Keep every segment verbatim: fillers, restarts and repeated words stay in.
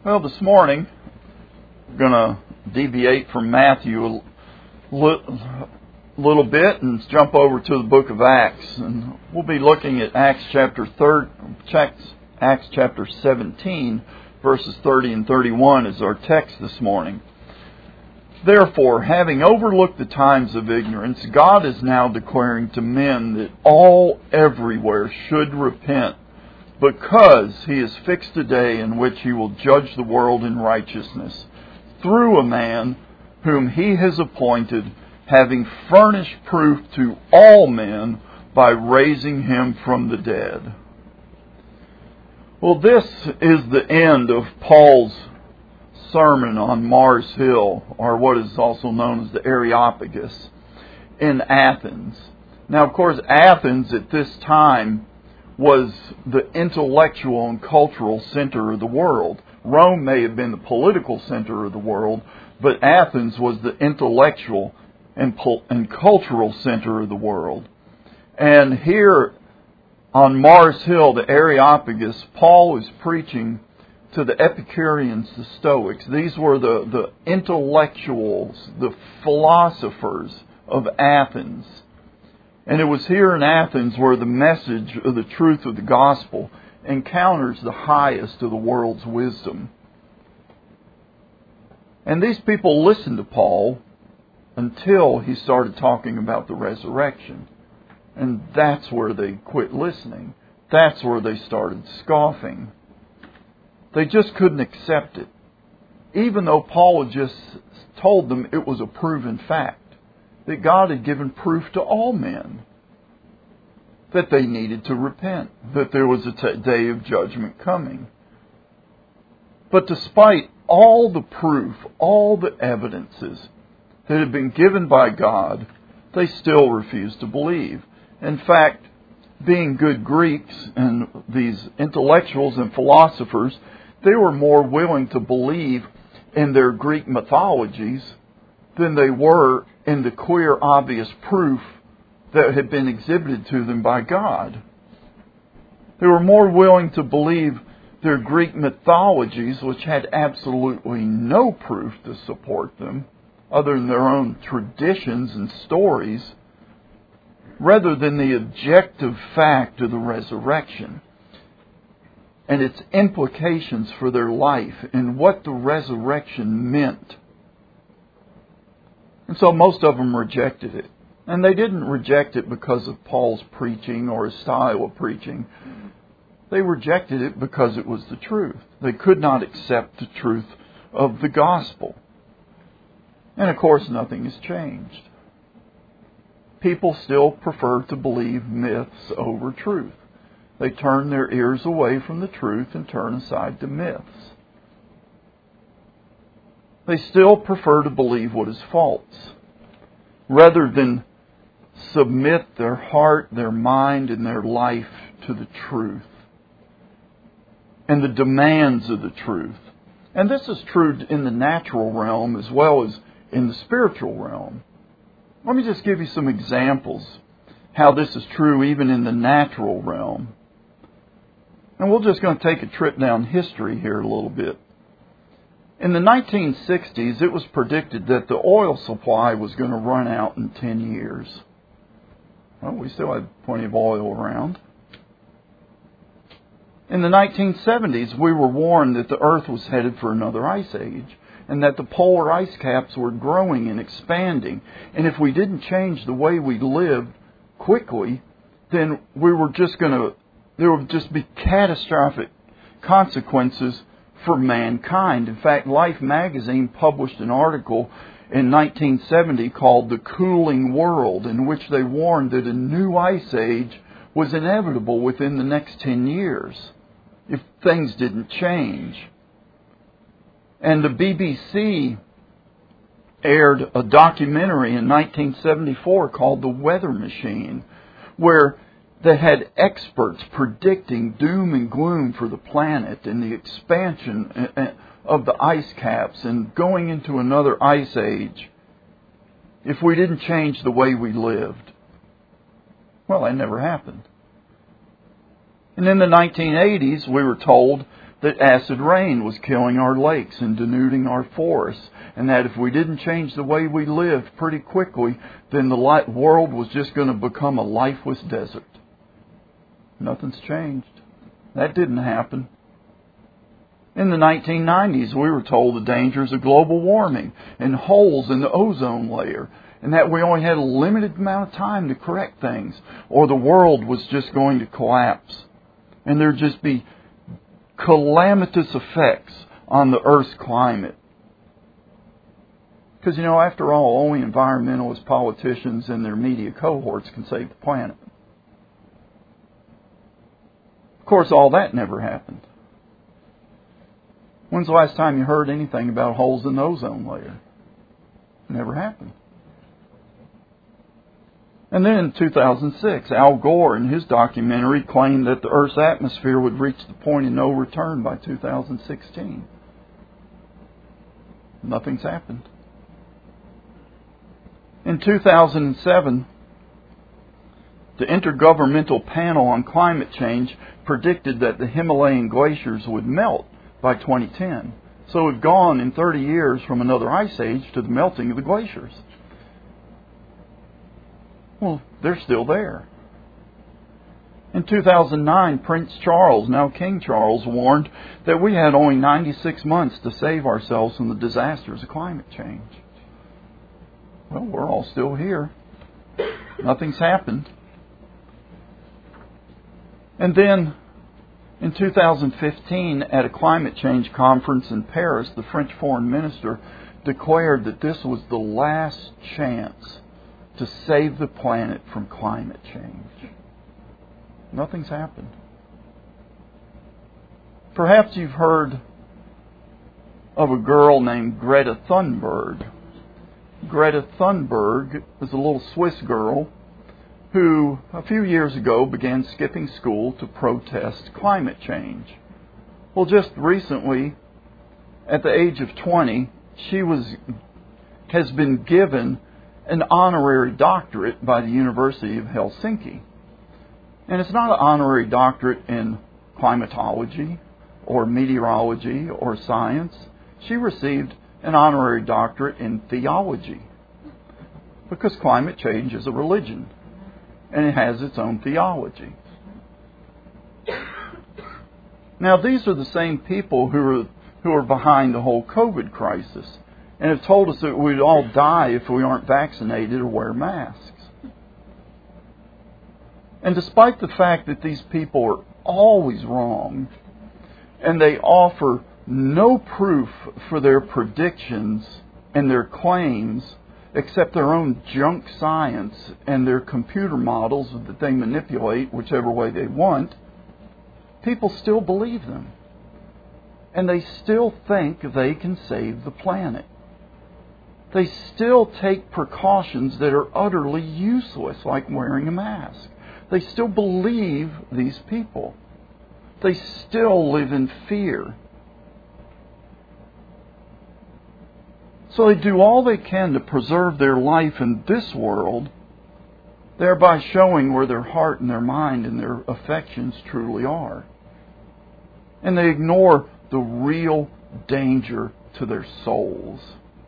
Well, this morning, we're going to deviate from Matthew a li- little bit and jump over to the book of Acts. And we'll be looking at Acts chapter third, Acts chapter seventeen, verses thirty and thirty-one as our text this morning. Therefore, having overlooked the times of ignorance, God is now declaring to men that all everywhere should repent, because He has fixed a day in which He will judge the world in righteousness, through a man whom He has appointed, having furnished proof to all men by raising Him from the dead. Well, this is the end of Paul's sermon on Mars Hill, or what is also known as the Areopagus, in Athens. Now, of course, Athens at this time was the intellectual and cultural center of the world. Rome may have been the political center of the world, but Athens was the intellectual and, pol- and cultural center of the world. And here on Mars Hill, the Areopagus, Paul is preaching to the Epicureans, the Stoics. These were the, the intellectuals, the philosophers of Athens. And it was here in Athens where the message of the truth of the gospel encounters the highest of the world's wisdom. And these people listened to Paul until he started talking about the resurrection. And that's where they quit listening. That's where they started scoffing. They just couldn't accept it, even though Paul had just told them it was a proven fact, that God had given proof to all men that they needed to repent, that there was a t- day of judgment coming. But despite all the proof, all the evidences that had been given by God, they still refused to believe. In fact, being good Greeks and these intellectuals and philosophers, they were more willing to believe in their Greek mythologies than they were in the clear, obvious proof that had been exhibited to them by God. They were more willing to believe their Greek mythologies, which had absolutely no proof to support them, other than their own traditions and stories, rather than the objective fact of the resurrection and its implications for their life and what the resurrection meant. And so most of them rejected it. And they didn't reject it because of Paul's preaching or his style of preaching. They rejected it because it was the truth. They could not accept the truth of the gospel. And of course, nothing has changed. People still prefer to believe myths over truth. They turn their ears away from the truth and turn aside to myths. They still prefer to believe what is false, rather than submit their heart, their mind, and their life to the truth and the demands of the truth. And this is true in the natural realm as well as in the spiritual realm. Let me just give you some examples how this is true even in the natural realm. And we're just going to take a trip down history here a little bit. In the nineteen sixties, it was predicted that the oil supply was going to run out in ten years. Well, we still had plenty of oil around. In the nineteen seventies, we were warned that the Earth was headed for another ice age, and that the polar ice caps were growing and expanding. And if we didn't change the way we lived quickly, then we were just going to, there would just be catastrophic consequences for mankind. In fact, Life magazine published an article in nineteen seventy called The Cooling World, in which they warned that a new ice age was inevitable within the next ten years if things didn't change. And the B B C aired a documentary in nineteen seventy-four called The Weather Machine, where they had experts predicting doom and gloom for the planet and the expansion of the ice caps and going into another ice age if we didn't change the way we lived. Well, that never happened. And in the nineteen eighties, we were told that acid rain was killing our lakes and denuding our forests, and that if we didn't change the way we lived pretty quickly, then the light world was just going to become a lifeless desert. Nothing's changed. That didn't happen. In the nineteen nineties, we were told the dangers of global warming and holes in the ozone layer, and that we only had a limited amount of time to correct things, or the world was just going to collapse. And there'd just be calamitous effects on the Earth's climate. Because, you know, after all, only environmentalist politicians and their media cohorts can save the planet. Of course, all that never happened. When's the last time you heard anything about holes in the ozone layer? Never happened. And then in two thousand six, Al Gore in his documentary claimed that the Earth's atmosphere would reach the point of no return by two thousand sixteen. Nothing's happened. In two thousand seven, the Intergovernmental Panel on Climate Change predicted that the Himalayan glaciers would melt by twenty ten. So we've gone in thirty years from another ice age to the melting of the glaciers. Well, they're still there. In two thousand nine, Prince Charles, now King Charles, warned that we had only ninety-six months to save ourselves from the disasters of climate change. Well, we're all still here. Nothing's happened. And then, in two thousand fifteen, at a climate change conference in Paris, the French foreign minister declared that this was the last chance to save the planet from climate change. Nothing's happened. Perhaps you've heard of a girl named Greta Thunberg. Greta Thunberg is a little Swiss girl who, a few years ago, began skipping school to protest climate change. Well, just recently, at the age of twenty, she was has been given an honorary doctorate by the University of Helsinki. And it's not an honorary doctorate in climatology or meteorology or science. She received an honorary doctorate in theology, because climate change is a religion and it has its own theology. Now, these are the same people who are who are behind the whole COVID crisis and have told us that we'd all die if we aren't vaccinated or wear masks. And despite the fact that these people are always wrong and they offer no proof for their predictions and their claims except their own junk science and their computer models that they manipulate whichever way they want, people still believe them. And they still think they can save the planet. They still take precautions that are utterly useless, like wearing a mask. They still believe these people. They still live in fear. So they do all they can to preserve their life in this world, thereby showing where their heart and their mind and their affections truly are. And they ignore the real danger to their souls.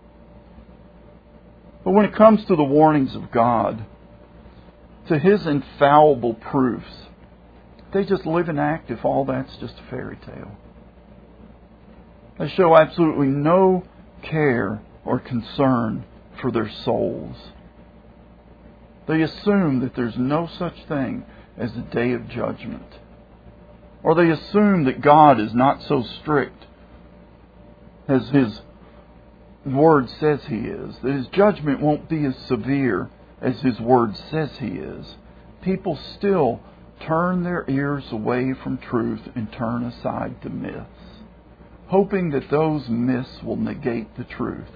But when it comes to the warnings of God, to His infallible proofs, they just live and act if all that's just a fairy tale. They show absolutely no care or concern for their souls. They assume that there's no such thing as a day of judgment. Or they assume that God is not so strict as His Word says He is. That His judgment won't be as severe as His Word says He is. People still turn their ears away from truth and turn aside to myths, hoping that those myths will negate the truth.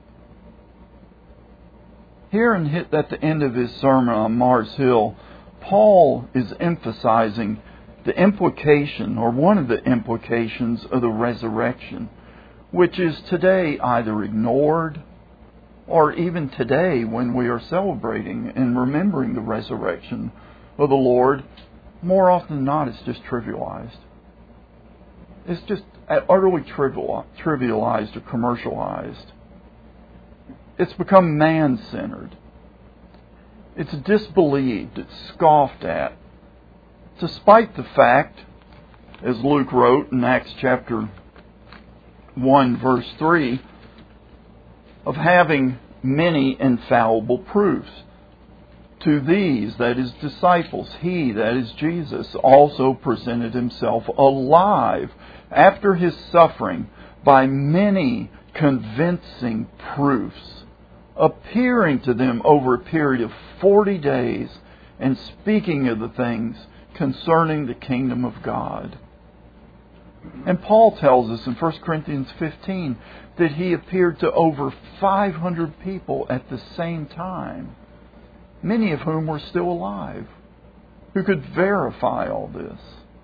Here in, at the end of his sermon on Mars Hill, Paul is emphasizing the implication, or one of the implications, of the resurrection, which is today either ignored, or even today when we are celebrating and remembering the resurrection of the Lord, more often than not it's just trivialized. is just utterly trivial, trivialized or commercialized. It's become man-centered. It's disbelieved. It's scoffed at. Despite the fact, as Luke wrote in Acts chapter one, verse three, of having many infallible proofs. To these, that is disciples, he, that is Jesus, also presented himself alive after his suffering by many convincing proofs, appearing to them over a period of forty days and speaking of the things concerning the kingdom of God. And Paul tells us in First Corinthians fifteen that he appeared to over five hundred people at the same time, many of whom were still alive, who could verify all this.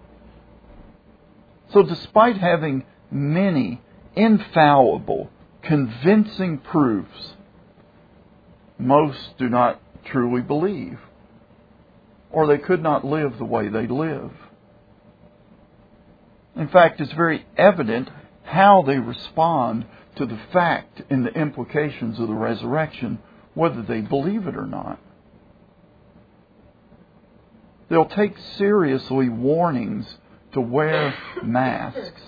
So despite having many infallible, convincing proofs, most do not truly believe, or they could not live the way they live. In fact, it's very evident how they respond to the fact and the implications of the resurrection, whether they believe it or not. They'll take seriously warnings to wear masks,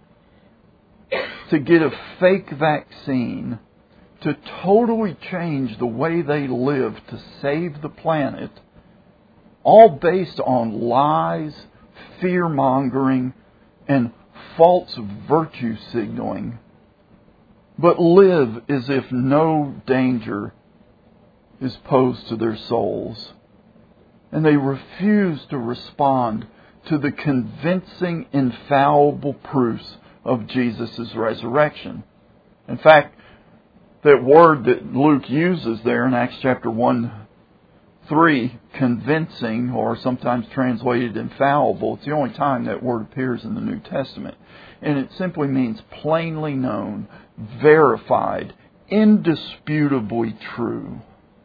to get a fake vaccine, to totally change the way they live to save the planet, all based on lies, fear-mongering, and false virtue signaling, but live as if no danger is posed to their souls. And they refuse to respond to the convincing, infallible proofs of Jesus' resurrection. In fact, that word that Luke uses there in Acts chapter one, three, convincing, or sometimes translated infallible, it's the only time that word appears in the New Testament. And it simply means plainly known, verified, indisputably true.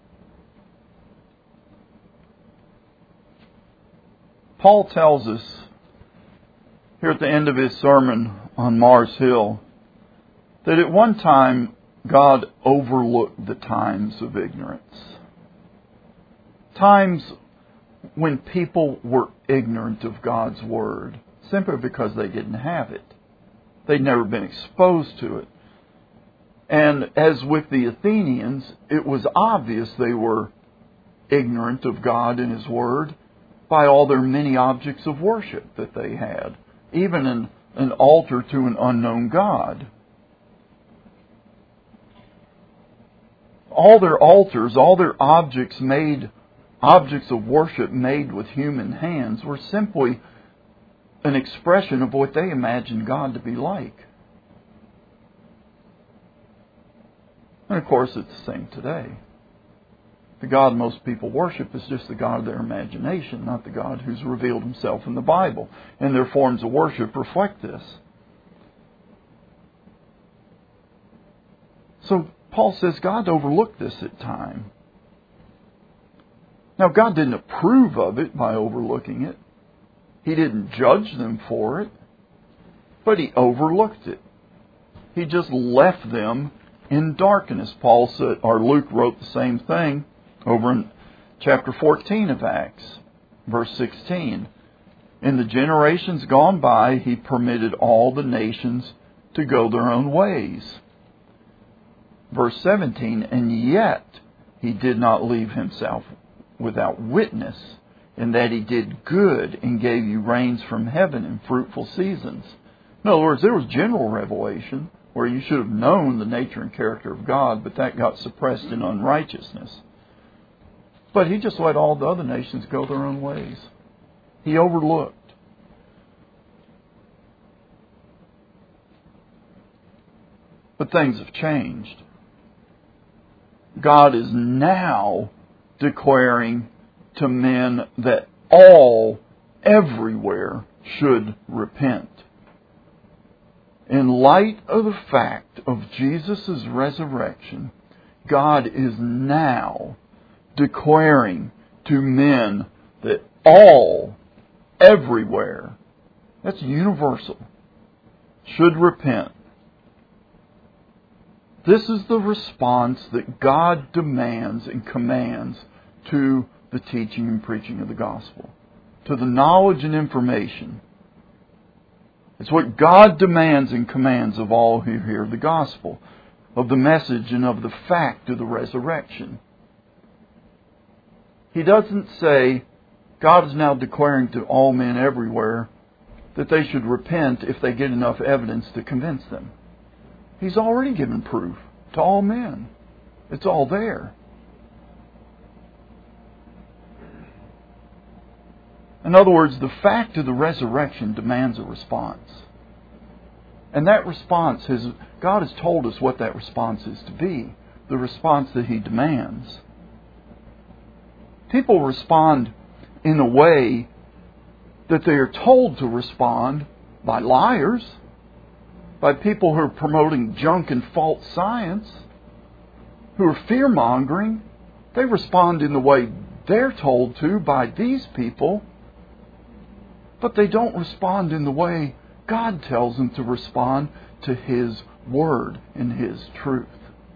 Paul tells us here at the end of his sermon on Mars Hill that at one time God overlooked the times of ignorance. Times when people were ignorant of God's Word simply because they didn't have it. They'd never been exposed to it. And as with the Athenians, it was obvious they were ignorant of God and His Word by all their many objects of worship that they had, even an, an altar to an unknown God. All their altars, all their objects made, objects of worship made with human hands were simply an expression of what they imagined God to be like. And of course it's the same today. The God most people worship is just the God of their imagination, not the God who's revealed Himself in the Bible. And their forms of worship reflect this. So Paul says God overlooked this at time. Now God didn't approve of it by overlooking it. He didn't judge them for it. But He overlooked it. He just left them in darkness. Paul said, or Luke wrote the same thing over in chapter fourteen of Acts, verse sixteen. In the generations gone by, He permitted all the nations to go their own ways. Verse seventeen, and yet He did not leave Himself without witness, in that He did good and gave you rains from heaven in fruitful seasons. In other words, there was general revelation where you should have known the nature and character of God, but that got suppressed in unrighteousness. But He just let all the other nations go their own ways. He overlooked. But things have changed. God is now declaring to men that all, everywhere, should repent. In light of the fact of Jesus' resurrection, God is now declaring to men that all, everywhere, that's universal, should repent. This is the response that God demands and commands to the teaching and preaching of the gospel, to the knowledge and information. It's what God demands and commands of all who hear the gospel, of the message and of the fact of the resurrection. He doesn't say, God is now declaring to all men everywhere that they should repent if they get enough evidence to convince them. He's already given proof to all men. It's all there. In other words, the fact of the resurrection demands a response. And that response, has, God has told us what that response is to be. The response that He demands. People respond in a way that they are told to respond by liars, by people who are promoting junk and false science, who are fear-mongering. They respond in the way they're told to by these people, but they don't respond in the way God tells them to respond to His Word and His truth.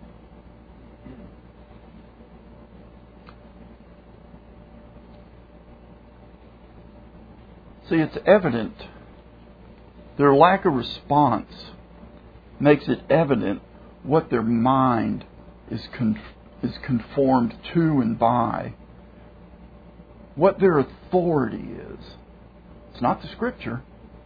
See, it's evident. Their lack of response makes it evident what their mind is con- is conformed to and by. What their authority is. It's not the Scripture.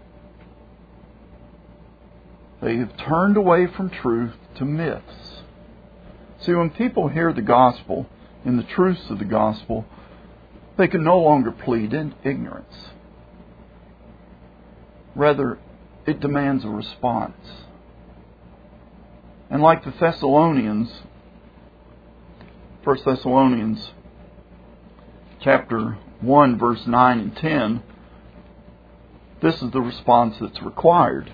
They have turned away from truth to myths. See, when people hear the gospel and the truths of the gospel, they can no longer plead in ignorance. Rather, it demands a response. And like the Thessalonians, First Thessalonians chapter one, verse nine and ten, this is the response that's required.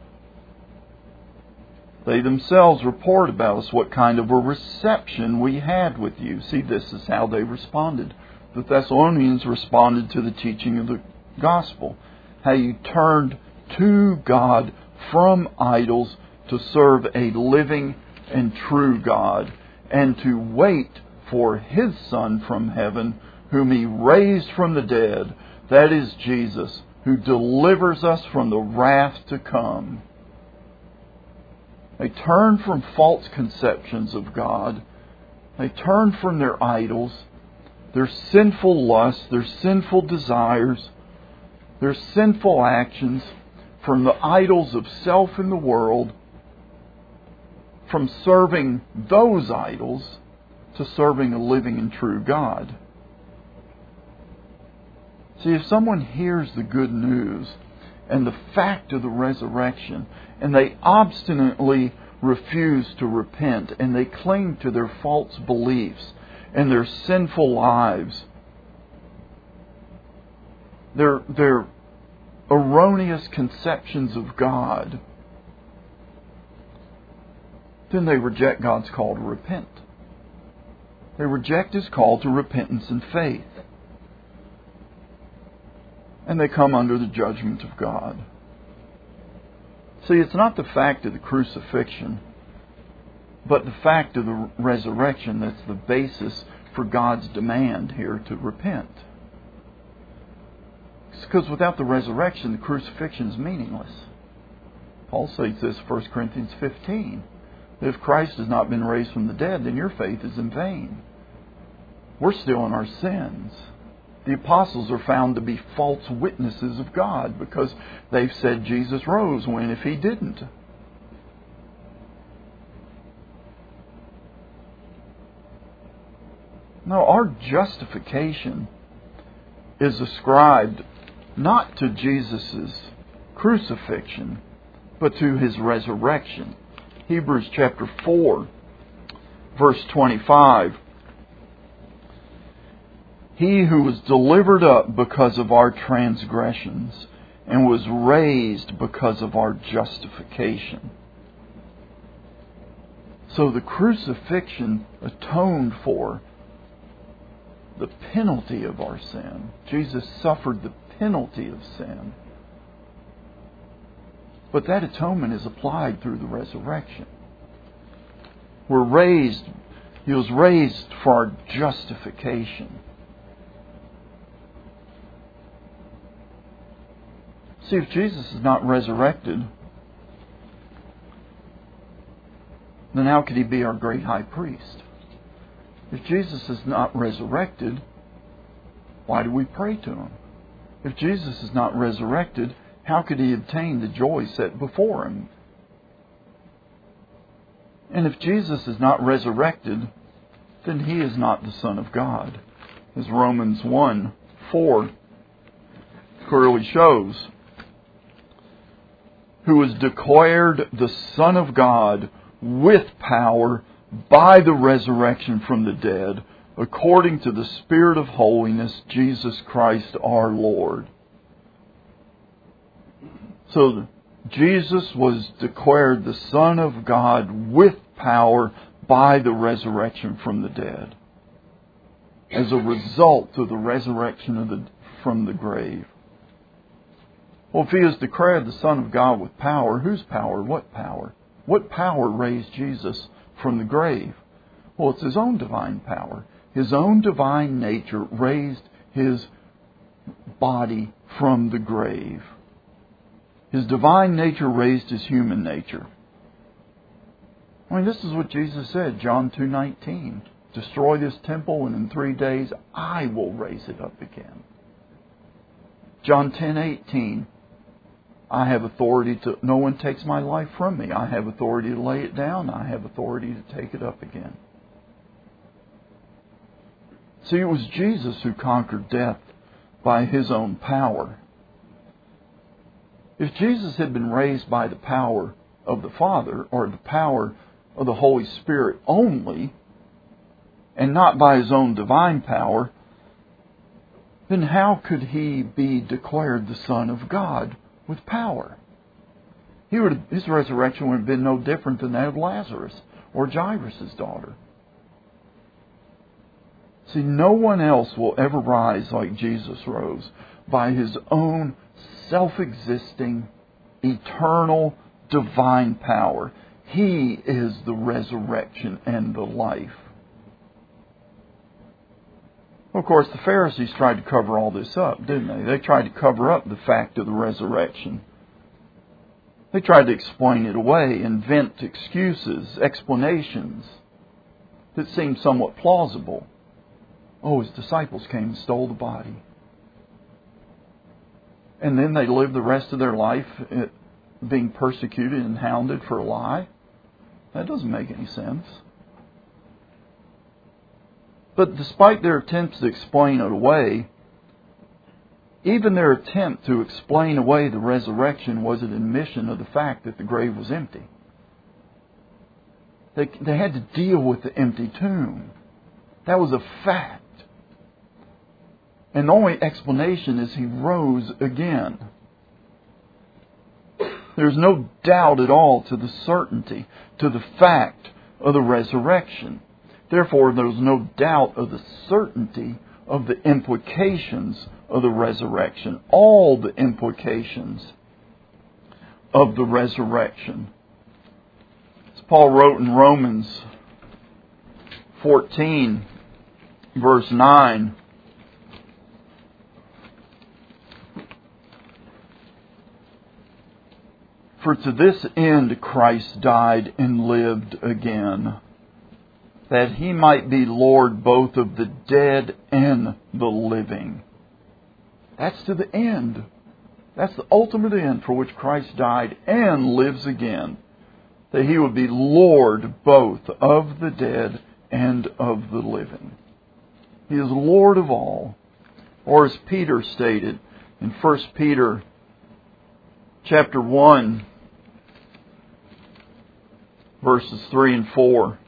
They themselves report about us what kind of a reception we had with you. See, this is how they responded. The Thessalonians responded to the teaching of the gospel. How you turned to God from idols to serve a living and true God, and to wait for His Son from heaven, whom He raised from the dead, that is Jesus, who delivers us from the wrath to come. They turn from false conceptions of God. They turn from their idols, their sinful lusts, their sinful desires, their sinful actions, from the idols of self in the world, from serving those idols to serving a living and true God. See, if someone hears the good news and the fact of the resurrection, and they obstinately refuse to repent, and they cling to their false beliefs and their sinful lives, their, their erroneous conceptions of God, then they reject God's call to repent. They reject His call to repentance and faith. And they come under the judgment of God. See, it's not the fact of the crucifixion, but the fact of the resurrection that's the basis for God's demand here to repent. It's because without the resurrection, the crucifixion is meaningless. Paul says this in First Corinthians fifteen. That if Christ has not been raised from the dead, then your faith is in vain. We're still in our sins. The apostles are found to be false witnesses of God because they've said Jesus rose when if He didn't. No, our justification is ascribed not to Jesus' crucifixion, but to His resurrection. Hebrews chapter four, verse twenty-five. He who was delivered up because of our transgressions and was raised because of our justification. So the crucifixion atoned for the penalty of our sin. Jesus suffered the penalty of sin. But that atonement is applied through the resurrection. We're raised, He was raised for our justification. See, if Jesus is not resurrected, then how could He be our great high priest? If Jesus is not resurrected, why do we pray to Him? If Jesus is not resurrected, how could He obtain the joy set before Him? And if Jesus is not resurrected, then He is not the Son of God. As Romans one four clearly shows, who was declared the Son of God with power by the resurrection from the dead, according to the Spirit of holiness, Jesus Christ our Lord. So Jesus was declared the Son of God with power by the resurrection from the dead, as a result of the resurrection of the, from the grave. Well, if He is declared the Son of God with power, whose power? What power? What power raised Jesus from the grave? Well, it's His own divine power. His own divine nature raised His body from the grave. His divine nature raised His human nature. I mean, this is what Jesus said, John two nineteen. Destroy this temple, and in three days I will raise it up again. John ten eighteen. I have authority to, no one takes my life from me. I have authority to lay it down. I have authority to take it up again. See, it was Jesus who conquered death by His own power. If Jesus had been raised by the power of the Father, or the power of the Holy Spirit only, and not by His own divine power, then how could He be declared the Son of God with power? He would, his resurrection would have been no different than that of Lazarus or Jairus' daughter. See, no one else will ever rise like Jesus rose, by His own self-existing, eternal, divine power. He is the resurrection and the life. Of course, the Pharisees tried to cover all this up, didn't they? They tried to cover up the fact of the resurrection. They tried to explain it away, invent excuses, explanations that seemed somewhat plausible. Oh, His disciples came and stole the body. And then they lived the rest of their life being persecuted and hounded for a lie. That doesn't make any sense. But despite their attempts to explain it away, even their attempt to explain away the resurrection was an admission of the fact that the grave was empty. They, they had to deal with the empty tomb. That was a fact. And the only explanation is He rose again. There's no doubt at all to the certainty, to the fact of the resurrection. Therefore, there's no doubt of the certainty of the implications of the resurrection. All the implications of the resurrection. As Paul wrote in Romans fourteen, verse nine, for to this end Christ died and lived again, that He might be Lord both of the dead and the living. That's to the end. That's the ultimate end for which Christ died and lives again. That He would be Lord both of the dead and of the living. He is Lord of all. Or as Peter stated in First Peter chapter one, verses three and four.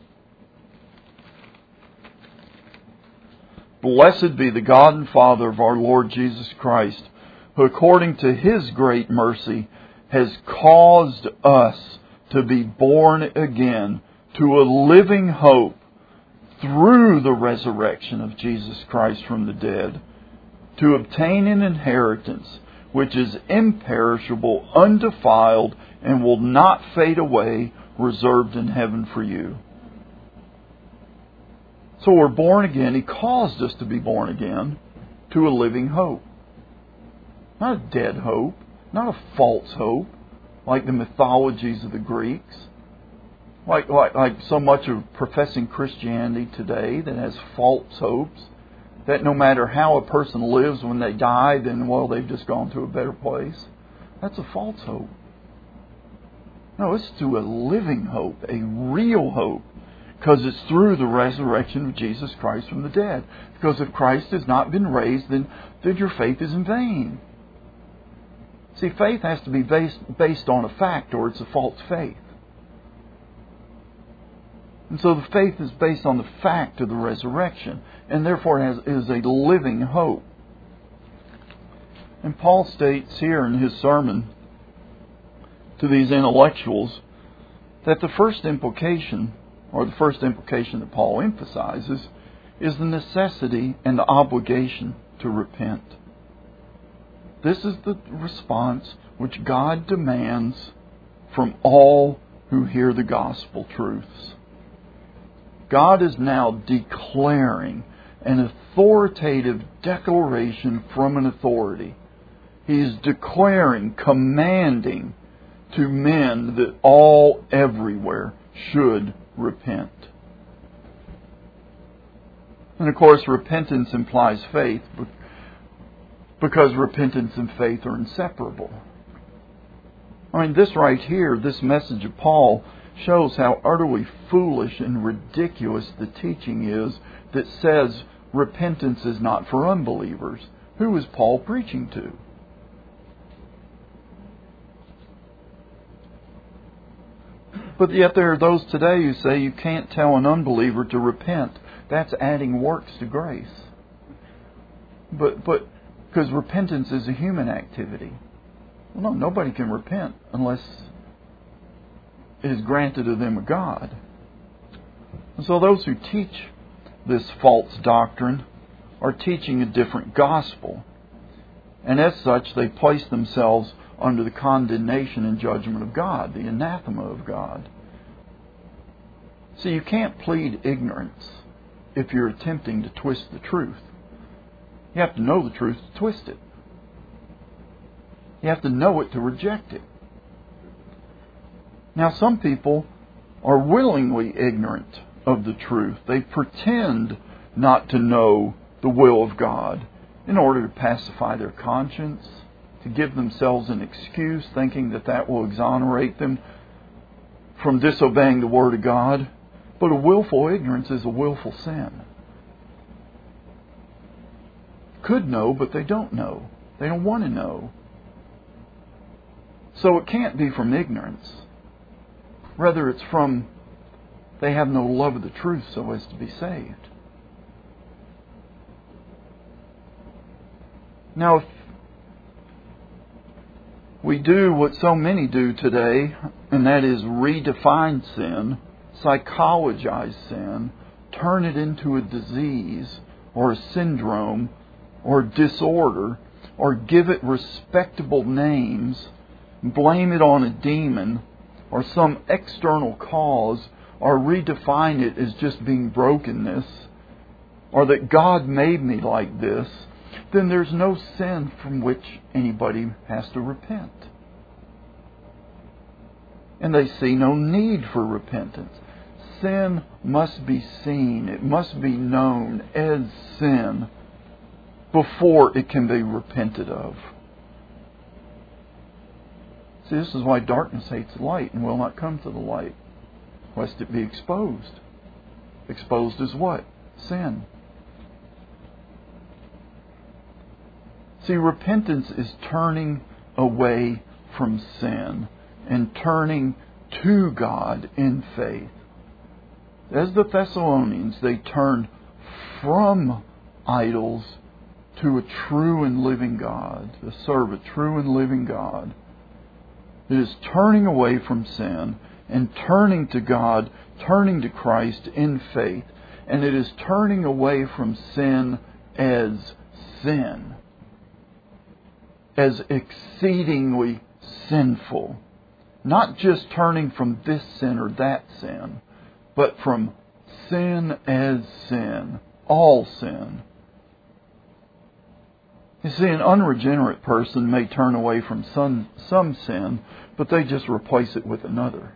Blessed be the God and Father of our Lord Jesus Christ, who according to His great mercy has caused us to be born again to a living hope through the resurrection of Jesus Christ from the dead, to obtain an inheritance which is imperishable, undefiled, and will not fade away, reserved in heaven for you. So we're born again. He caused us to be born again to a living hope. Not a dead hope, not a false hope, like the mythologies of the Greeks, like, like, like so much of professing Christianity today that has false hopes, that no matter how a person lives when they die, then, well, they've just gone to a better place. That's a false hope. No, it's to a living hope, a real hope, because it's through the resurrection of Jesus Christ from the dead. Because if Christ has not been raised, then, then your faith is in vain. See, faith has to be based, based on a fact, or it's a false faith. And so the faith is based on the fact of the resurrection, and therefore has, is a living hope. And Paul states here in his sermon to these intellectuals that the first implication, or the first implication that Paul emphasizes, is the necessity and the obligation to repent. This is the response which God demands from all who hear the gospel truths. God is now declaring an authoritative declaration from an authority. He is declaring, commanding to men that all everywhere should repent. And of course, repentance implies faith, because repentance and faith are inseparable. I mean, this right here, this message of Paul, shows how utterly foolish and ridiculous the teaching is that says repentance is not for unbelievers. Who is Paul preaching to? But yet there are those today who say you can't tell an unbeliever to repent. That's adding works to grace. But but because repentance is a human activity. Well, no, nobody can repent unless it is granted to them of God. And so those who teach this false doctrine are teaching a different gospel. And as such, they place themselves under the condemnation and judgment of God, the anathema of God. See, you can't plead ignorance if you're attempting to twist the truth. You have to know the truth to twist it. You have to know it to reject it. Now, some people are willingly ignorant of the truth. They pretend not to know the will of God in order to pacify their conscience, to give themselves an excuse, thinking that that will exonerate them from disobeying the Word of God. But a willful ignorance is a willful sin. Could know, but they don't know. They don't want to know. So it can't be from ignorance. Rather, it's from they have no love of the truth so as to be saved. Now, if we do what so many do today, and that is redefine sin, psychologize sin, turn it into a disease or a syndrome or disorder, or give it respectable names, blame it on a demon or some external cause, or redefine it as just being brokenness, or that God made me like this, then there's no sin from which anybody has to repent. And they see no need for repentance. Sin must be seen. It must be known as sin before it can be repented of. See, this is why darkness hates light and will not come to the light, lest it be exposed. Exposed as what? Sin. See, repentance is turning away from sin and turning to God in faith. As the Thessalonians, they turned from idols to a true and living God, to serve a true and living God. It is turning away from sin and turning to God, turning to Christ in faith. And it is turning away from sin as sin. as exceedingly sinful. Not just turning from this sin or that sin, but from sin as sin. All sin. You see, an unregenerate person may turn away from some, some sin, but they just replace it with another.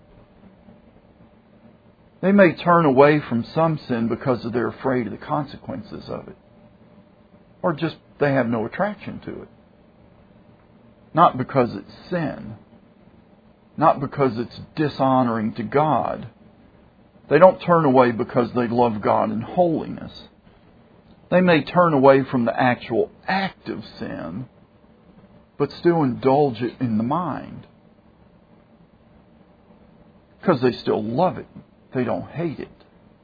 They may turn away from some sin because they're afraid of the consequences of it. Or just they have no attraction to it. Not because it's sin. Not because it's dishonoring to God. They don't turn away because they love God and holiness. They may turn away from the actual act of sin, but still indulge it in the mind. Because they still love it. They don't hate it.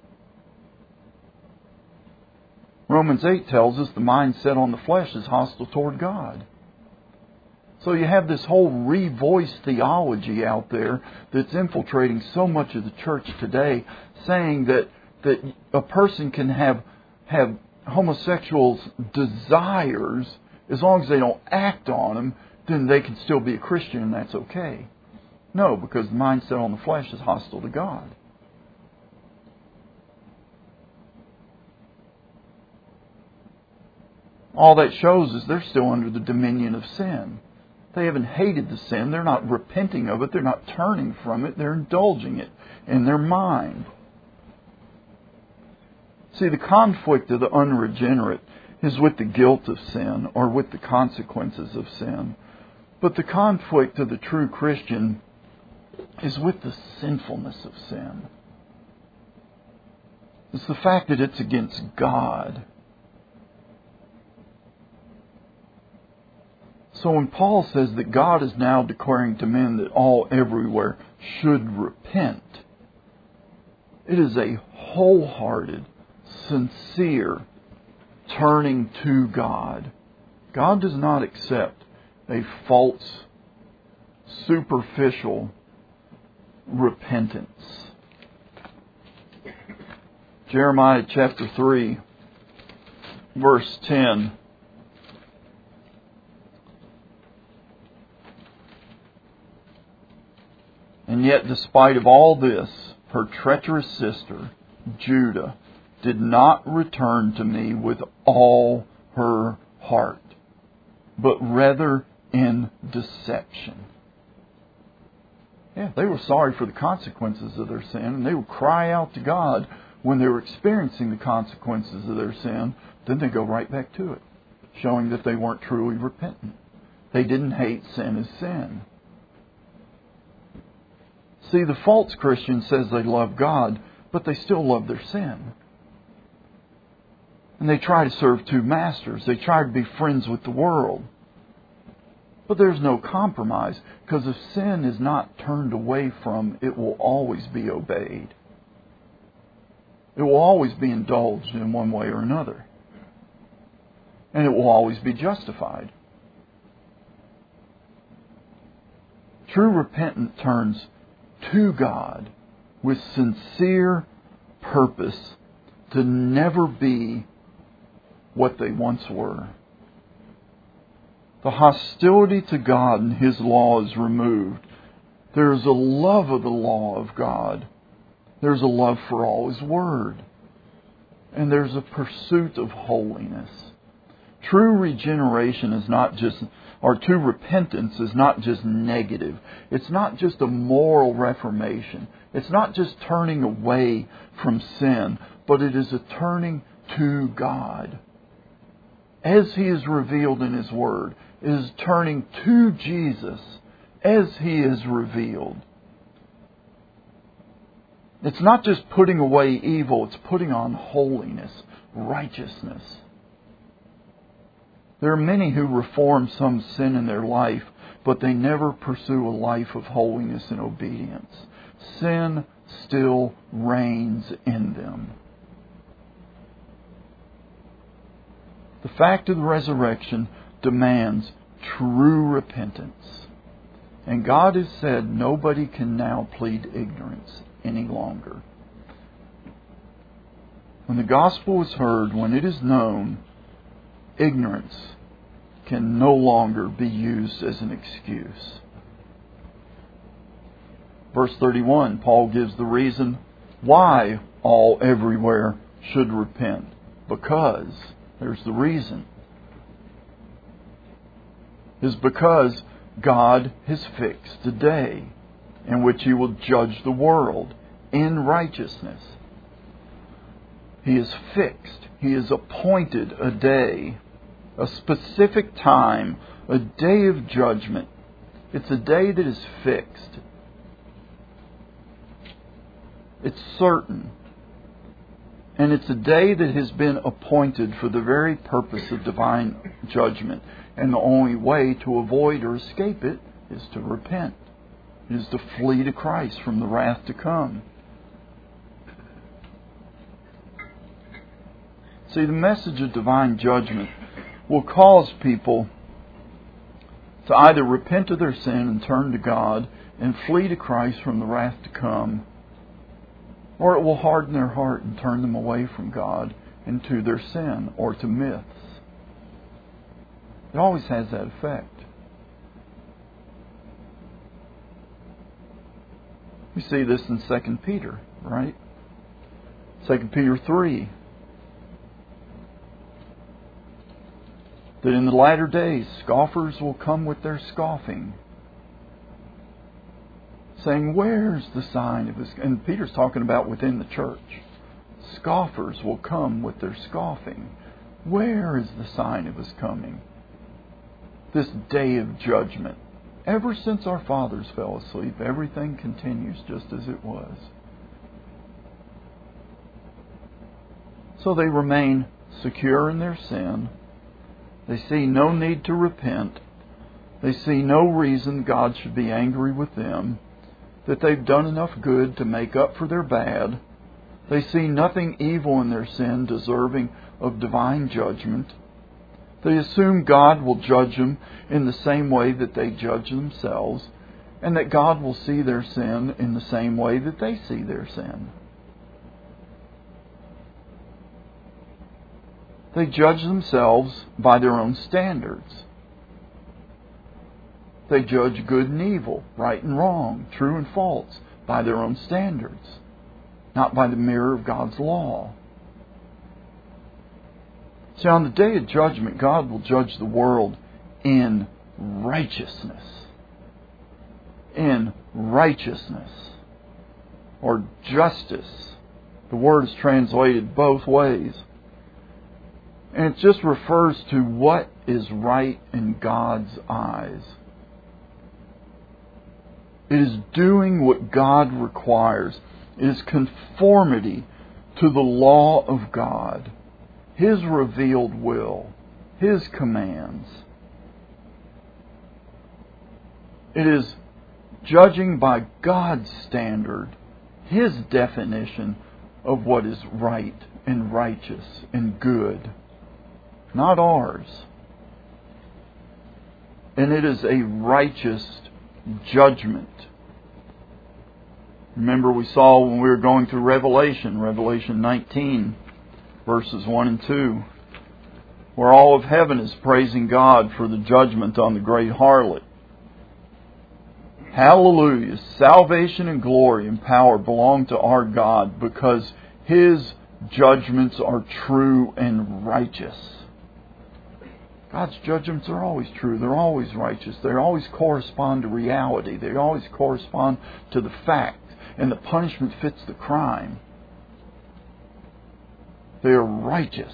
Romans eight tells us the mind set on the flesh is hostile toward God. So you have this whole revoiced theology out there that's infiltrating so much of the church today, saying that, that a person can have, have homosexuals' desires, as long as they don't act on them, then they can still be a Christian and that's okay. No, because the mind set on the flesh is hostile to God. All that shows is they're still under the dominion of sin. They haven't hated the sin. They're not repenting of it. They're not turning from it. They're indulging it in their mind. See, the conflict of the unregenerate is with the guilt of sin or with the consequences of sin. But the conflict of the true Christian is with the sinfulness of sin. It's the fact that it's against God. So when Paul says that God is now declaring to men that all everywhere should repent, it is a wholehearted, sincere turning to God. God does not accept a false, superficial repentance. Jeremiah chapter three, verse ten. And yet, despite of all this, her treacherous sister, Judah, did not return to me with all her heart, but rather in deception. Yeah, they were sorry for the consequences of their sin, and they would cry out to God when they were experiencing the consequences of their sin. Then they go right back to it, showing that they weren't truly repentant. They didn't hate sin as sin. See, the false Christian says they love God, but they still love their sin. And they try to serve two masters. They try to be friends with the world. But there's no compromise, because if sin is not turned away from, it will always be obeyed. It will always be indulged in one way or another. And it will always be justified. True repentance turns to God with sincere purpose to never be what they once were. The hostility to God and His law is removed. There is a love of the law of God. There's a love for all His Word. And there's a pursuit of holiness. True regeneration is not just, or true repentance is not just negative. It's not just a moral reformation. It's not just turning away from sin, but it is a turning to God. As He is revealed in His Word, it is turning to Jesus as He is revealed. It's not just putting away evil, it's putting on holiness, righteousness. There are many who reform some sin in their life, but they never pursue a life of holiness and obedience. Sin still reigns in them. The fact of the resurrection demands true repentance. And God has said nobody can now plead ignorance any longer. When the gospel is heard, when it is known, ignorance can no longer be used as an excuse. Verse thirty-one, Paul gives the reason why all everywhere should repent. Because, there's the reason, is because God has fixed a day in which He will judge the world in righteousness. He has fixed, He has appointed a day, a specific time, a day of judgment. It's a day that is fixed. It's certain. And it's a day that has been appointed for the very purpose of divine judgment. And the only way to avoid or escape it is to repent. It is to flee to Christ from the wrath to come. See, the message of divine judgment will cause people to either repent of their sin and turn to God and flee to Christ from the wrath to come, or it will harden their heart and turn them away from God and to their sin or to myths. It always has that effect. We see this in Second Peter, right? Second Peter three. That in the latter days scoffers will come with their scoffing, saying, where's the sign of His... And Peter's talking about within the church. Scoffers will come with their scoffing. Where is the sign of His coming? This day of judgment. Ever since our fathers fell asleep, everything continues just as it was. So they remain secure in their sin. They see no need to repent. They see no reason God should be angry with them, that they've done enough good to make up for their bad. They see nothing evil in their sin deserving of divine judgment. They assume God will judge them in the same way that they judge themselves, and that God will see their sin in the same way that they see their sin. They judge themselves by their own standards. They judge good and evil, right and wrong, true and false, by their own standards, not by the mirror of God's law. See, on the day of judgment, God will judge the world in righteousness. In righteousness. Or justice. The word is translated both ways. And it just refers to what is right in God's eyes. It is doing what God requires. It is conformity to the law of God, His revealed will, His commands. It is judging by God's standard, His definition of what is right and righteous and good, not ours. And it is a righteous judgment. Remember, we saw when we were going through Revelation, Revelation nineteen, verses one and two, where all of heaven is praising God for the judgment on the great harlot. Hallelujah! Salvation and glory and power belong to our God because His judgments are true and righteous. God's judgments are always true. They're always righteous. They always correspond to reality. They always correspond to the fact. And the punishment fits the crime. They are righteous.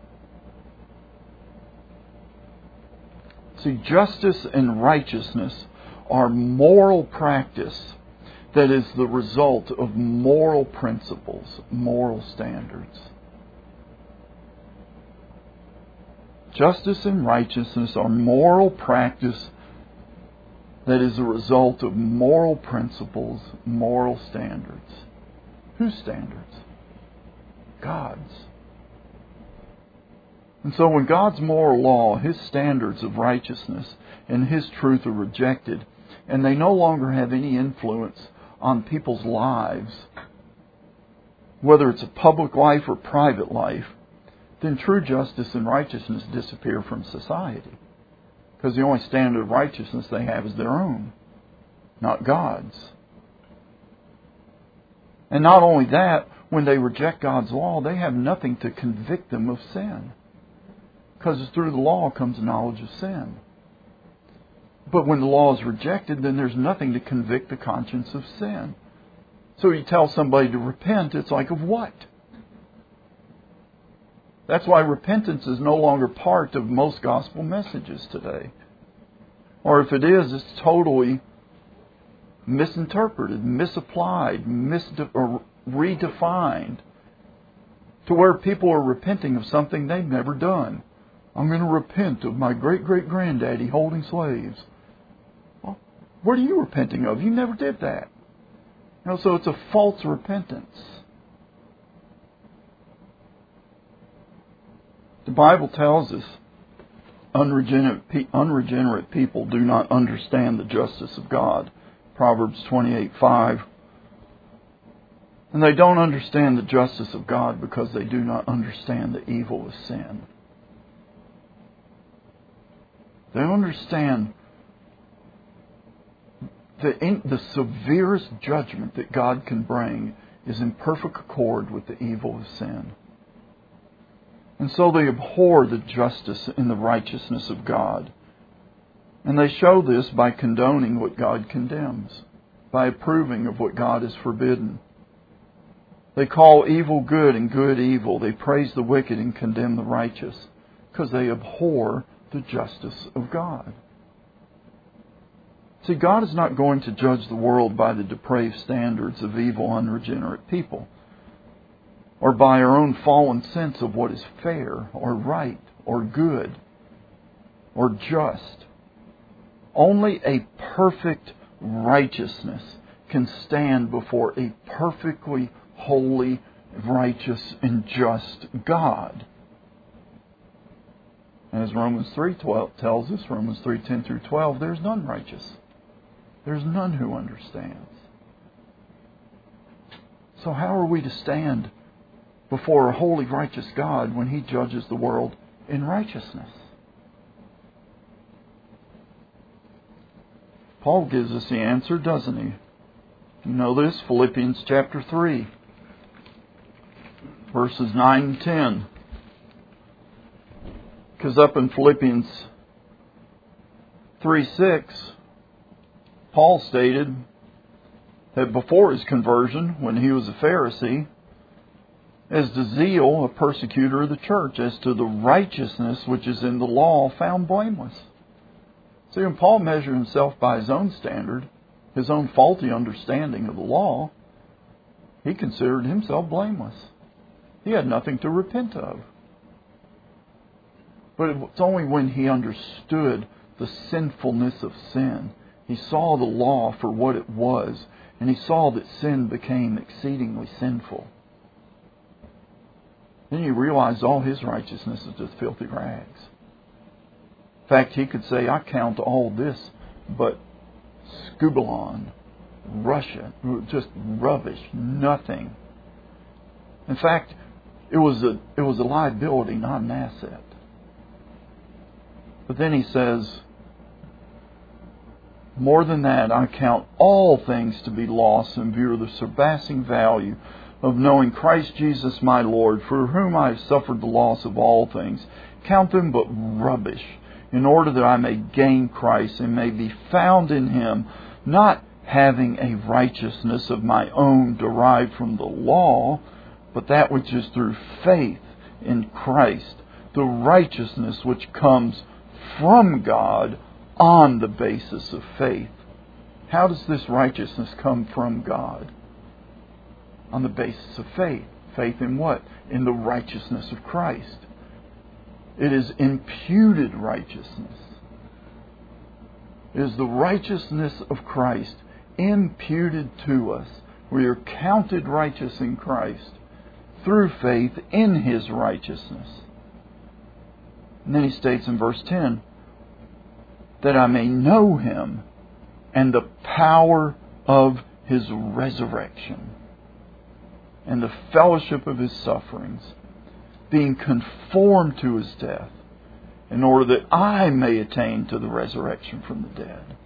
See, justice and righteousness are moral practice that is the result of moral principles, moral standards. Justice and righteousness are moral practice that is a result of moral principles, moral standards. Whose standards? God's. And so when God's moral law, His standards of righteousness and His truth are rejected, and they no longer have any influence on people's lives, whether it's a public life or private life, then true justice and righteousness disappear from society. Because the only standard of righteousness they have is their own, not God's. And not only that, when they reject God's law, they have nothing to convict them of sin. Because through the law comes knowledge of sin. But when the law is rejected, then there's nothing to convict the conscience of sin. So you tell somebody to repent, it's like, of what? That's why repentance is no longer part of most gospel messages today. Or if it is, it's totally misinterpreted, misapplied, misde- or redefined, to where people are repenting of something they've never done. I'm going to repent of my great-great-granddaddy holding slaves. Well, what are you repenting of? You never did that. You know, so it's a false repentance. The Bible tells us unregenerate, unregenerate people do not understand the justice of God. Proverbs twenty-eight five. And they don't understand the justice of God because they do not understand the evil of sin. They don't understand the, in, the severest judgment that God can bring is in perfect accord with the evil of sin. And so they abhor the justice and the righteousness of God. And they show this by condoning what God condemns, by approving of what God has forbidden. They call evil good and good evil. They praise the wicked and condemn the righteous, because they abhor the justice of God. See, God is not going to judge the world by the depraved standards of evil, unregenerate people, or by our own fallen sense of what is fair, or right, or good, or just. Only a perfect righteousness can stand before a perfectly holy, righteous, and just God. As Romans three twelve tells us, Romans three ten through twelve, there's none righteous. There's none who understands. So how are we to stand before a holy, righteous God when He judges the world in righteousness? Paul gives us the answer, doesn't he? You know this, Philippians chapter three, verses nine and ten. Because up in Philippians three six, Paul stated that before his conversion, when he was a Pharisee, as to zeal, a persecutor of the church, as to the righteousness which is in the law, found blameless. See, when Paul measured himself by his own standard, his own faulty understanding of the law, he considered himself blameless. He had nothing to repent of. But it's only when he understood the sinfulness of sin, he saw the law for what it was, and he saw that sin became exceedingly sinful. Then he realized all his righteousness is just filthy rags. In fact, he could say, I count all this but scubalon, Russia, just rubbish, nothing. In fact, it was a it was a liability, not an asset. But then he says, more than that, I count all things to be lost in view of the surpassing value of knowing Christ Jesus my Lord, for whom I have suffered the loss of all things. Count them but rubbish, in order that I may gain Christ and may be found in Him, not having a righteousness of my own derived from the law, but that which is through faith in Christ, the righteousness which comes from God on the basis of faith. How does this righteousness come from God? On the basis of faith. Faith in what? In the righteousness of Christ. It is imputed righteousness. It is the righteousness of Christ imputed to us. We are counted righteous in Christ through faith in His righteousness. And then he states in verse ten, that I may know Him and the power of His resurrection and the fellowship of His sufferings, being conformed to His death, in order that I may attain to the resurrection from the dead.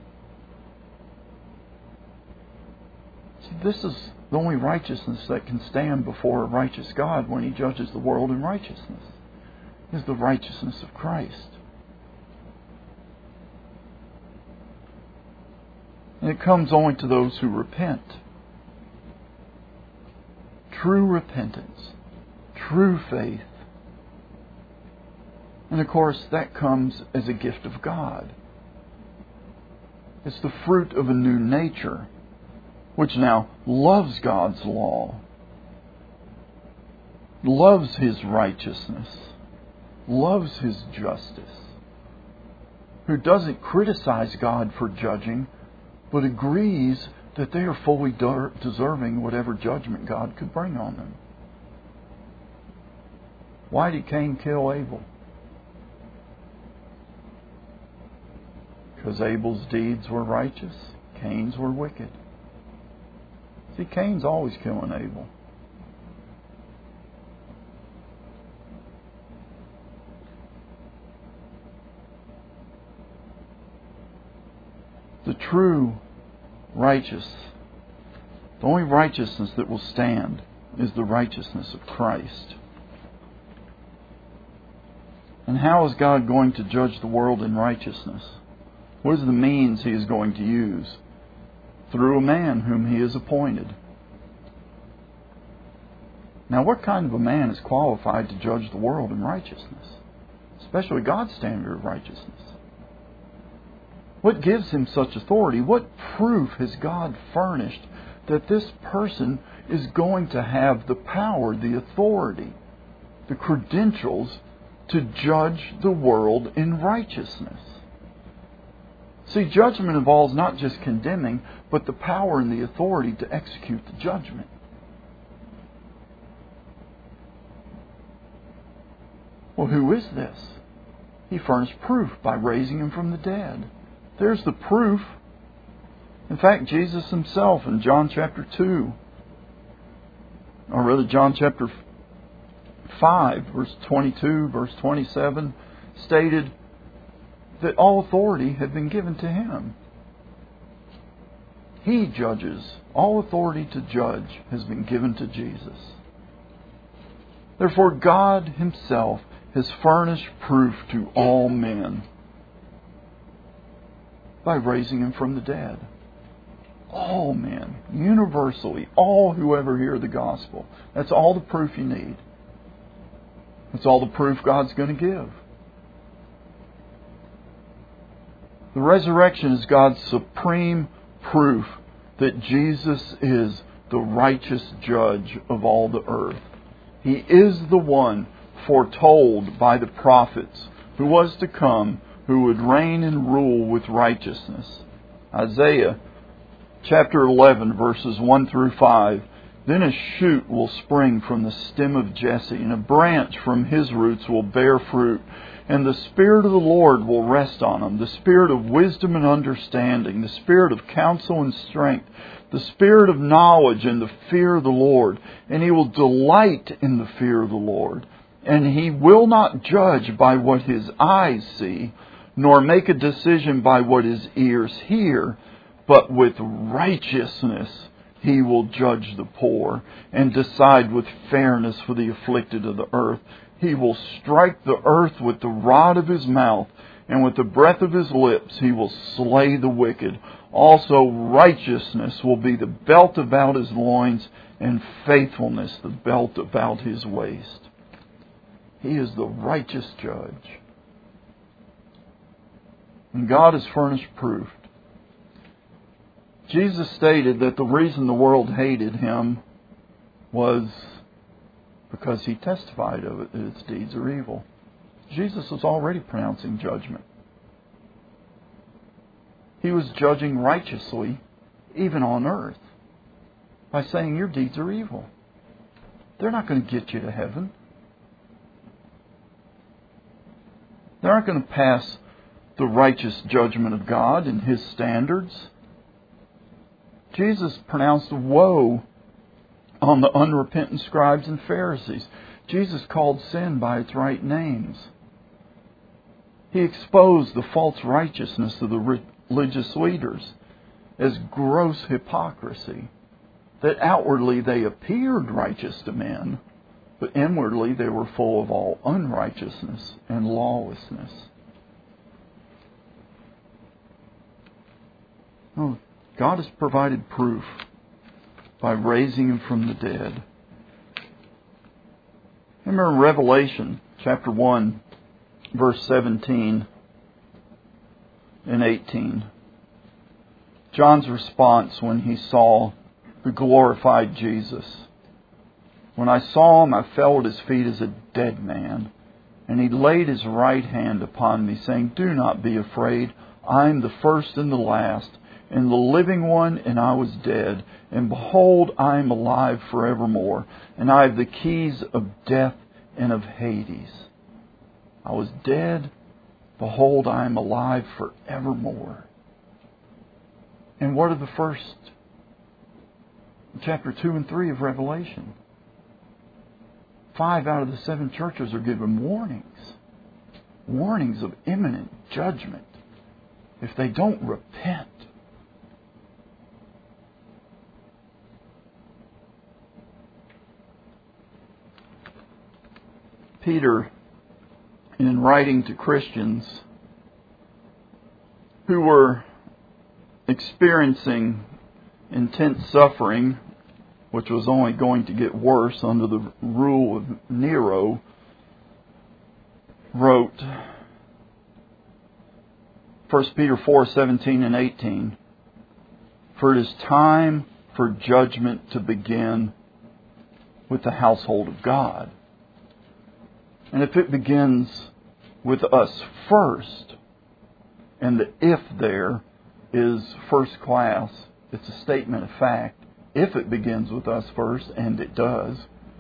See, this is the only righteousness that can stand before a righteous God when He judges the world in righteousness, is the righteousness of Christ. And it comes only to those who repent. True repentance, true faith. And of course, that comes as a gift of God. It's the fruit of a new nature, which now loves God's law, loves His righteousness, loves His justice, who doesn't criticize God for judging, but agrees that they are fully deserving whatever judgment God could bring on them. Why did Cain kill Abel? Because Abel's deeds were righteous, Cain's were wicked. See, Cain's always killing Abel. The true righteous, the only righteousness that will stand is the righteousness of Christ. And how is God going to judge the world in righteousness? What is the means He is going to use? Through a man whom He has appointed. Now, what kind of a man is qualified to judge the world in righteousness? Especially God's standard of righteousness. What gives Him such authority? What proof has God furnished that this person is going to have the power, the authority, the credentials to judge the world in righteousness? See, judgment involves not just condemning, but the power and the authority to execute the judgment. Well, who is this? He furnished proof by raising Him from the dead. There's the proof. In fact, Jesus Himself in John chapter two, or rather John chapter five, verse twenty-two, verse twenty-seven, stated that all authority had been given to Him. He judges. All authority to judge has been given to Jesus. Therefore, God Himself has furnished proof to all men by raising Him from the dead. All men, universally, all who ever hear the gospel. That's all the proof you need. That's all the proof God's going to give. The resurrection is God's supreme proof that Jesus is the righteous judge of all the earth. He is the one foretold by the prophets who was to come, who would reign and rule with righteousness. Isaiah chapter eleven, verses one through five. Then a shoot will spring from the stem of Jesse, and a branch from his roots will bear fruit. And the Spirit of the Lord will rest on him, the Spirit of wisdom and understanding, the Spirit of counsel and strength, the Spirit of knowledge and the fear of the Lord. And He will delight in the fear of the Lord. And He will not judge by what His eyes see, nor make a decision by what His ears hear, but with righteousness He will judge the poor, and decide with fairness for the afflicted of the earth. He will strike the earth with the rod of His mouth, and with the breath of His lips He will slay the wicked. Also righteousness will be the belt about His loins, and faithfulness the belt about His waist. He is the righteous judge. And God has furnished proof. Jesus stated that the reason the world hated Him was because He testified of it, that its deeds are evil. Jesus was already pronouncing judgment. He was judging righteously, even on earth, by saying your deeds are evil. They're not going to get you to heaven. They aren't going to pass the righteous judgment of God and His standards. Jesus pronounced woe on the unrepentant scribes and Pharisees. Jesus called sin by its right names. He exposed the false righteousness of the religious leaders as gross hypocrisy, that outwardly they appeared righteous to men, but inwardly they were full of all unrighteousness and lawlessness. Oh, God has provided proof by raising Him from the dead. Remember in Revelation chapter one, verse seventeen and eighteen. John's response when he saw the glorified Jesus. When I saw Him, I fell at His feet as a dead man. And He laid His right hand upon me, saying, Do not be afraid. I am the first and the last, and the living one, and I was dead. And behold, I am alive forevermore, and I have the keys of death and of Hades. I was dead. Behold, I am alive forevermore. And what are the first? Chapter two and three of Revelation. Five out of the seven churches are given warnings. Warnings of imminent judgment if they don't repent. Peter, in writing to Christians who were experiencing intense suffering, which was only going to get worse under the rule of Nero, wrote First Peter four, seventeen and eighteen, For it is time for judgment to begin with the household of God. And if it begins with us first, and the if there is first class, it's a statement of fact. If it begins with us first, and it does,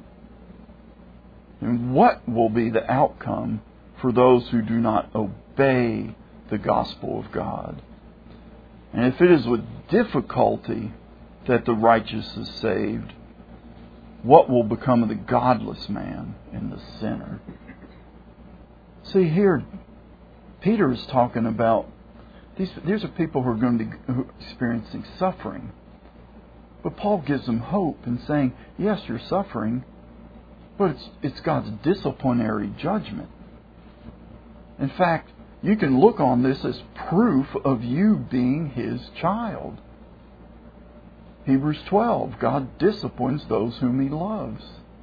then what will be the outcome for those who do not obey the gospel of God? And if it is with difficulty that the righteous is saved, what will become of the godless man and the sinner? See here, Peter is talking about these. These are people who are going to be experiencing suffering. But Paul gives them hope in saying, yes, you're suffering, but it's, it's God's disciplinary judgment. In fact, you can look on this as proof of you being His child. Hebrews twelve, God disciplines those whom He loves.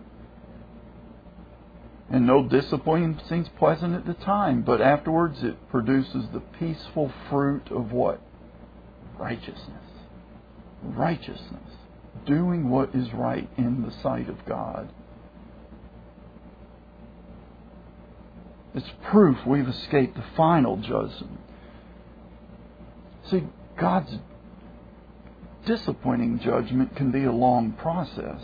And no discipline seems pleasant at the time, but afterwards it produces the peaceful fruit of what? Righteousness. Righteousness. Doing what is right in the sight of God. It's proof we've escaped the final judgment. See, God's disciplining judgment can be a long process.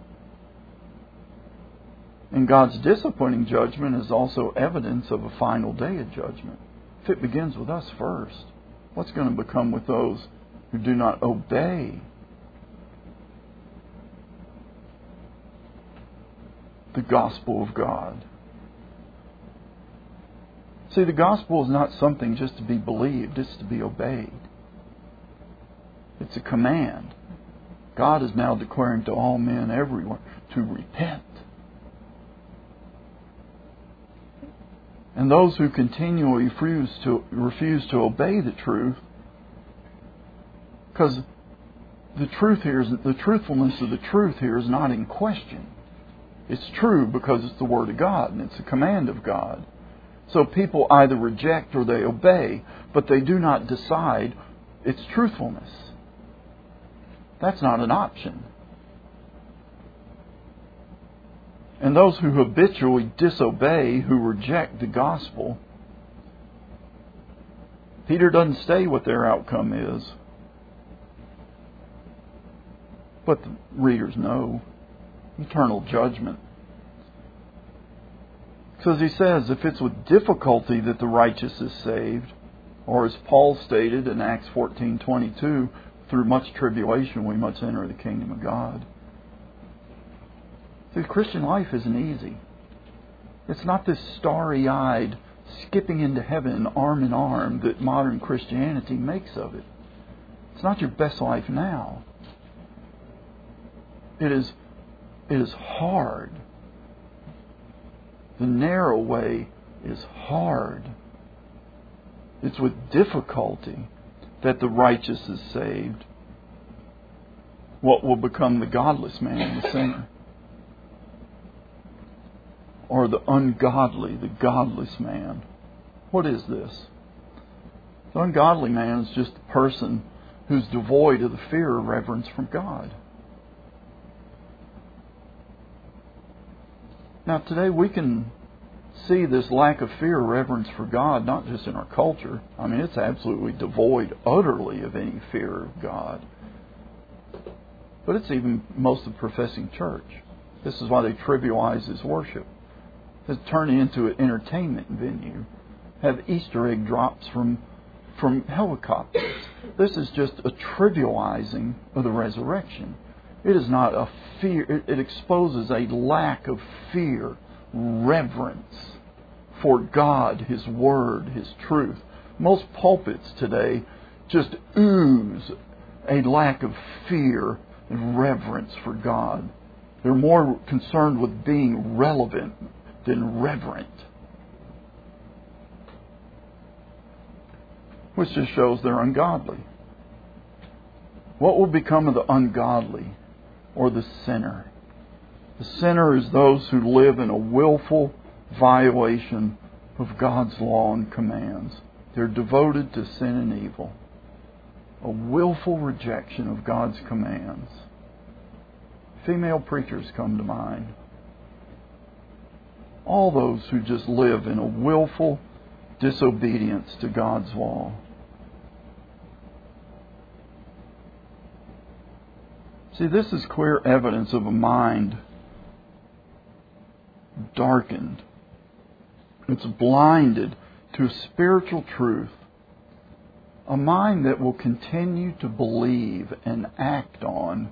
And God's disciplining judgment is also evidence of a final day of judgment. If it begins with us first, what's going to become with those who do not obey the gospel of God? See, the gospel is not something just to be believed, it's to be obeyed. It's a command. God is now declaring to all men everywhere to repent. And those who continually refuse to refuse to obey the truth, because the truth here is the truthfulness of the truth here is not in question. It's true because it's the Word of God and it's a command of God. So people either reject or they obey, but they do not decide its truthfulness. That's not an option. And those who habitually disobey, who reject the gospel, Peter doesn't say what their outcome is. But the readers know. Eternal judgment. Because he says, if it's with difficulty that the righteous is saved, or as Paul stated in Acts fourteen twenty-two, through much tribulation we must enter the kingdom of God. See, the Christian life isn't easy. It's not this starry-eyed, skipping into heaven arm in arm that modern Christianity makes of it. It's not your best life now. It is, it is hard. The narrow way is hard. It's with difficulty that the righteous is saved. What will become the godless man and the sinner? Or the ungodly, the godless man? What is this? The ungodly man is just a person who's devoid of the fear or reverence from God. Now today we can see this lack of fear or reverence for God not just in our culture. I mean, it's absolutely devoid, utterly, of any fear of God. But it's even most of the professing church. This is why they trivialize His worship. They turn it into an entertainment venue. Have Easter egg drops from from helicopters. This is just a trivializing of the resurrection. It is not a fear. It, it exposes a lack of fear, reverence for God, His Word, His truth. Most pulpits today just ooze a lack of fear and reverence for God. They're more concerned with being relevant than reverent. Which just shows they're ungodly. What will become of the ungodly or the sinner? The sinner is those who live in a willful violation of God's law and commands. They're devoted to sin and evil. A willful rejection of God's commands. Female preachers come to mind. All those who just live in a willful disobedience to God's law. See, this is clear evidence of a mind darkened. It's blinded to a spiritual truth. A mind that will continue to believe and act on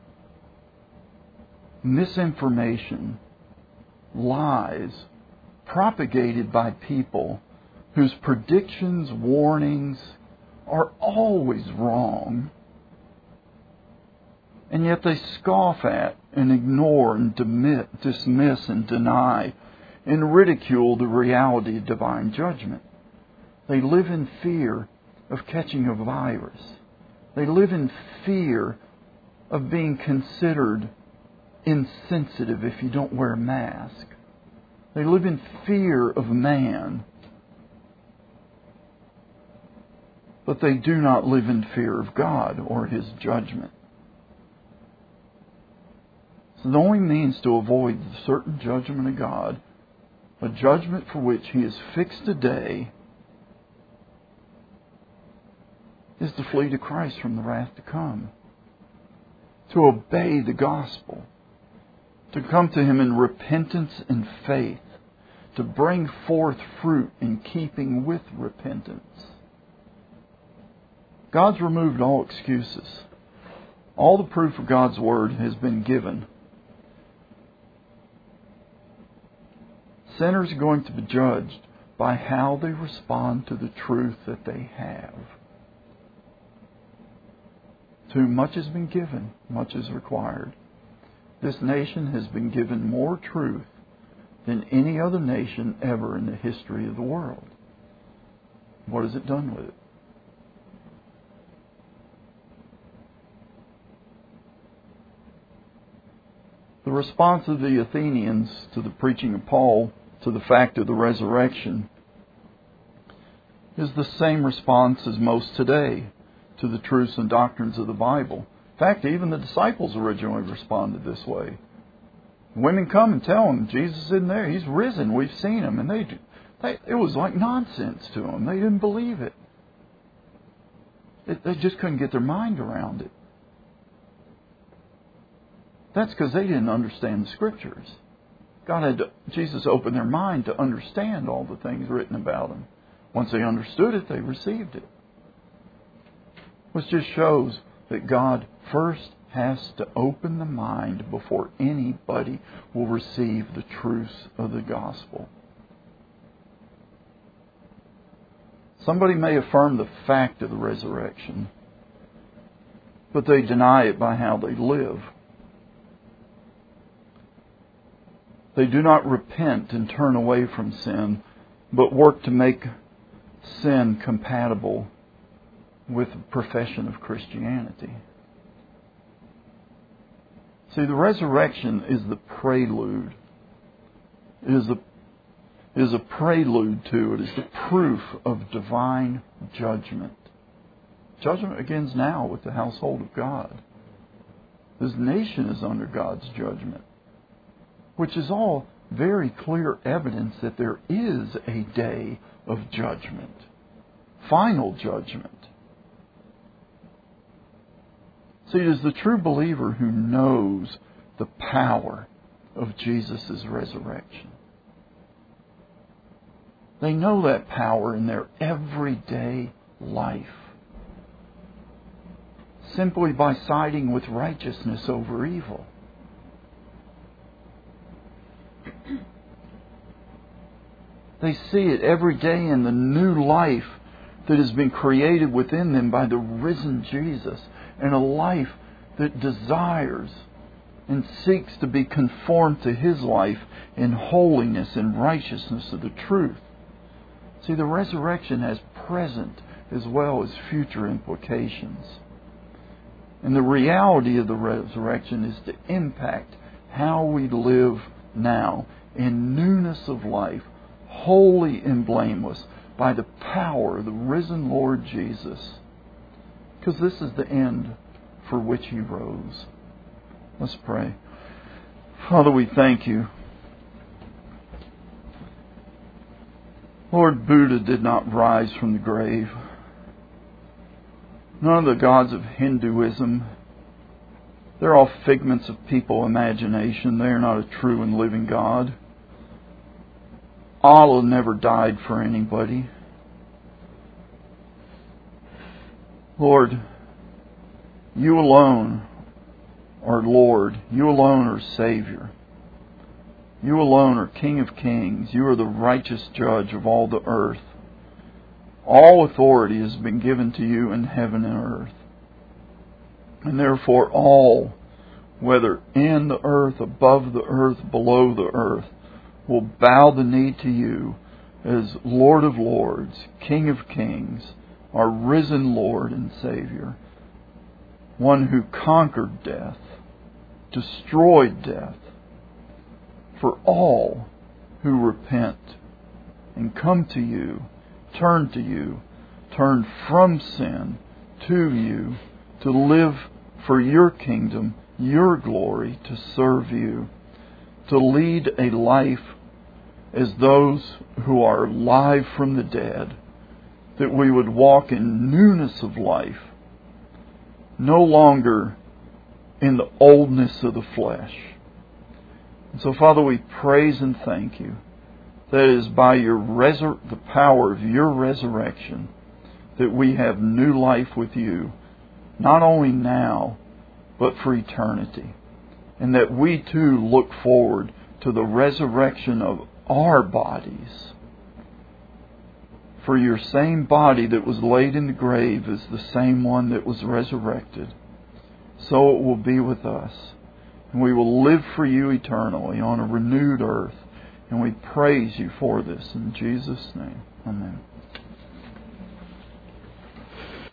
misinformation, lies, propagated by people whose predictions, warnings are always wrong. And yet they scoff at and ignore and demit, dismiss and deny and ridicule the reality of divine judgment. They live in fear of catching a virus. They live in fear of being considered insensitive if you don't wear a mask. They live in fear of man. But they do not live in fear of God or His judgment. So the only means to avoid the certain judgment of God, a judgment for which He has fixed a day, is to flee to Christ from the wrath to come. To obey the gospel. To come to Him in repentance and faith. To bring forth fruit in keeping with repentance. God's removed all excuses. All the proof of God's Word has been given. Sinners are going to be judged by how they respond to the truth that they have. To whom much has been given, much is required. This nation has been given more truth than any other nation ever in the history of the world. What has it done with it? The response of the Athenians to the preaching of Paul to the fact of the resurrection is the same response as most today to the truths and doctrines of the Bible. In fact, even the disciples originally responded this way. Women come and tell them, Jesus isn't there, He's risen, we've seen Him. And they, they it was like nonsense to them. They didn't believe it. it. They just couldn't get their mind around it. That's because they didn't understand the Scriptures. God had to, Jesus opened their mind to understand all the things written about Him. Once they understood it, they received it. Which just shows that God first has to open the mind before anybody will receive the truths of the gospel. Somebody may affirm the fact of the resurrection, but they deny it by how they live. They do not repent and turn away from sin, but work to make sin compatible with the profession of Christianity. See, the resurrection is the prelude. It is a, it is a prelude to, it is the proof of divine judgment. Judgment begins now with the household of God. This nation is under God's judgment, which is all very clear evidence that there is a day of judgment, final judgment. See, it is the true believer who knows the power of Jesus' resurrection. They know that power in their everyday life, simply by siding with righteousness over evil. They see it every day in the new life that has been created within them by the risen Jesus, and a life that desires and seeks to be conformed to His life in holiness and righteousness of the truth. See, the resurrection has present as well as future implications. And the reality of the resurrection is to impact how we live now in newness of life, holy and blameless, by the power of the risen Lord Jesus. Because this is the end for which He rose. Let's pray. Father, we thank You. Lord, Buddha did not rise from the grave. None of the gods of Hinduism, they're all figments of people's imagination. They are not a true and living God. Allah never died for anybody. Lord, You alone are Lord. You alone are Savior. You alone are King of Kings. You are the righteous judge of all the earth. All authority has been given to You in heaven and earth. And therefore all, whether in the earth, above the earth, below the earth, will bow the knee to You as Lord of Lords, King of Kings, our risen Lord and Savior, one who conquered death, destroyed death, for all who repent and come to You, turn to You, turn from sin to You, to live for Your kingdom, Your glory, to serve You, to lead a life as those who are alive from the dead, that we would walk in newness of life, no longer in the oldness of the flesh. And so, Father, we praise and thank You that it is by Your resur- the power of Your resurrection that we have new life with You, not only now, but for eternity. And that we too look forward to the resurrection of our bodies. For Your same body that was laid in the grave is the same one that was resurrected. So it will be with us. And we will live for You eternally on a renewed earth. And we praise You for this. In Jesus' name, amen.